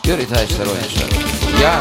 Gör itaatçılar oynaşlar. Ya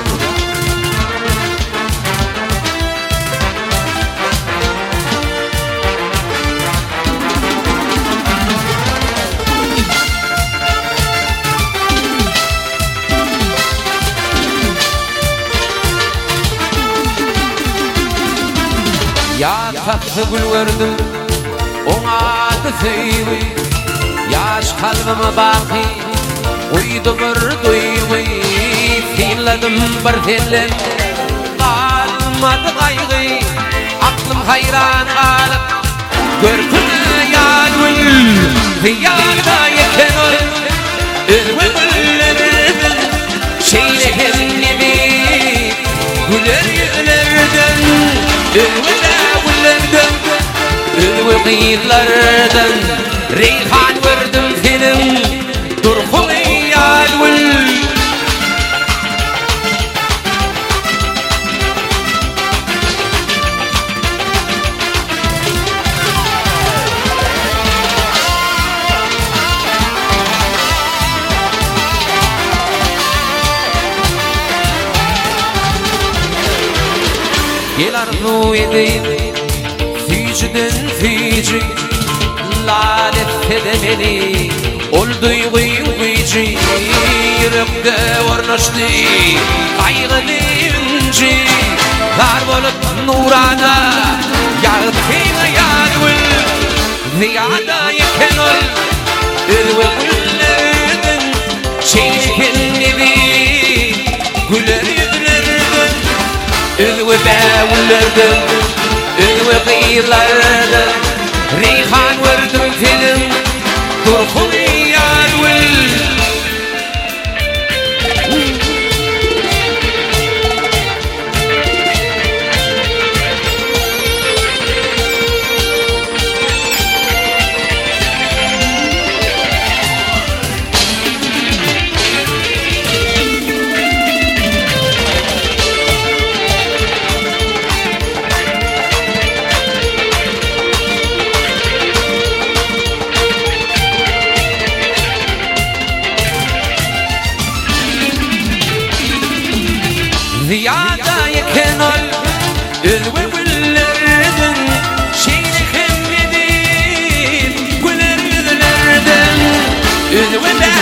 ya tatlı gül gördüm ona tüfeği yaş kalbime baki uydu bir duygu fiilledim bir fiilin kalmadı kaygı aklım hayran kalıp görkünü yalvın fiyada yeten ol ülvüllerden şeylerin gibi güler yülerden ülvüllerden ülvüllerden reyhan verdim senin durkun yalvın Gel arzu edeyim Ficden fici Lanet edemeli Ol duyguyu fici Yürekte ornaştı Kaygılı inci Kar bolup nurana Yağıtın yağıvıl Ziyada yeken ol Ülve güllerden Şeyken gibi Güler yüzlerden Ülve bevullerden Ülve kıyılardan Reyhan verdim film Durkun yalvıl Ziyada yeken ol Ülve güllerden Şeyle hemledin Güler yüzlerden Ülve